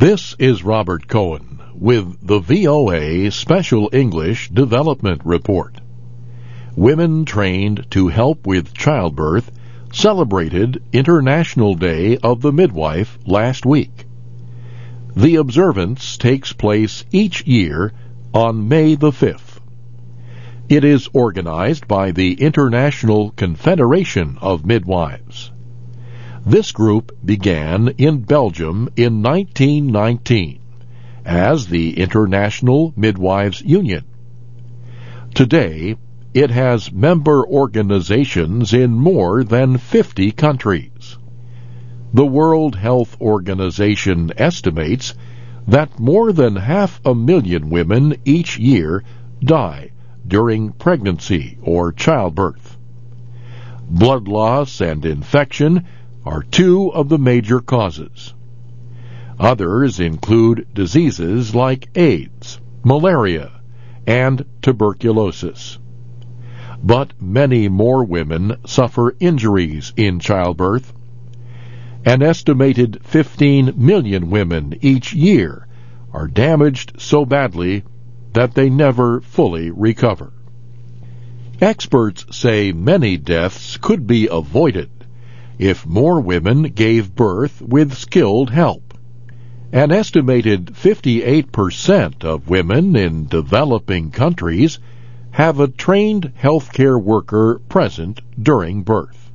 This is Robert Cohen with the VOA Special English Development Report. Women trained to help with childbirth celebrated International Day of the Midwife last week. The observance takes place each year on May the 5th. It is organized by the International Confederation of Midwives. This group began in Belgium in 1919 as the International Midwives Union. Today, it has member organizations in more than 50 countries. The World Health Organization estimates that more than 500,000 women each year die during pregnancy or childbirth. Blood loss and infection are two of the major causes. Others include diseases like AIDS, malaria, and tuberculosis. But many more women suffer injuries in childbirth. An estimated 15 million women each year are damaged so badly that they never fully recover. Experts say many deaths could be avoided if more women gave birth with skilled help. An estimated 58% of women in developing countries have a trained healthcare worker present during birth.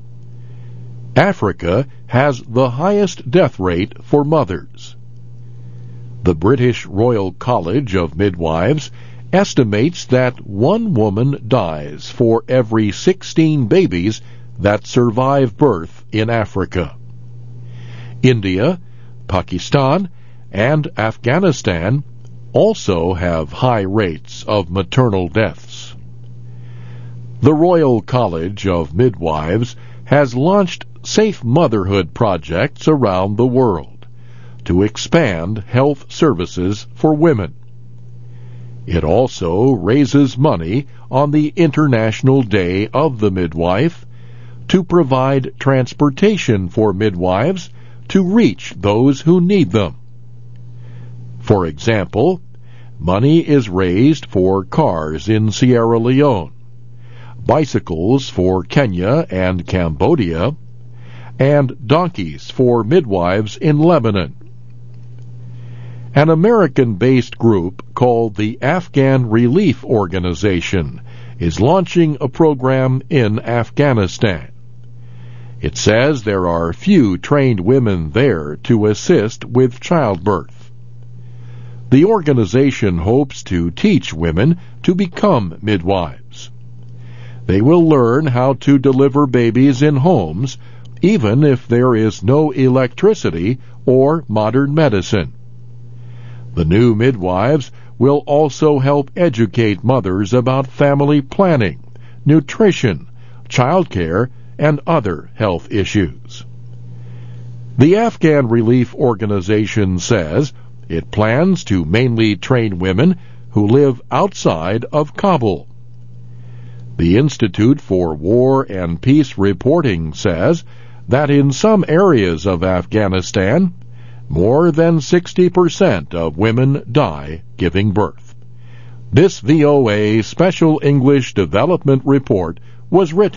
Africa has the highest death rate for mothers. The British Royal College of Midwives estimates that one woman dies for every 16 babies that survive birth in Africa. India, Pakistan, and Afghanistan also have high rates of maternal deaths. The Royal College of Midwives has launched safe motherhood projects around the world to expand health services for women. It also raises money on the International Day of the Midwife to provide transportation for midwives to reach those who need them. For example, money is raised for cars in Sierra Leone, bicycles for Kenya and Cambodia, and donkeys for midwives in Lebanon. An American-based group called the Afghan Relief Organization is launching a program in Afghanistan. It says there are few trained women there to assist with childbirth. The organization hopes to teach women to become midwives. They will learn how to deliver babies in homes, even if there is no electricity or modern medicine. The new midwives will also help educate mothers about family planning, nutrition, childcare, and other health issues. The Afghan Relief Organization says it plans to mainly train women who live outside of Kabul. The Institute for War and Peace Reporting says that in some areas of Afghanistan, more than 60% of women die giving birth. This VOA Special English Development Report was written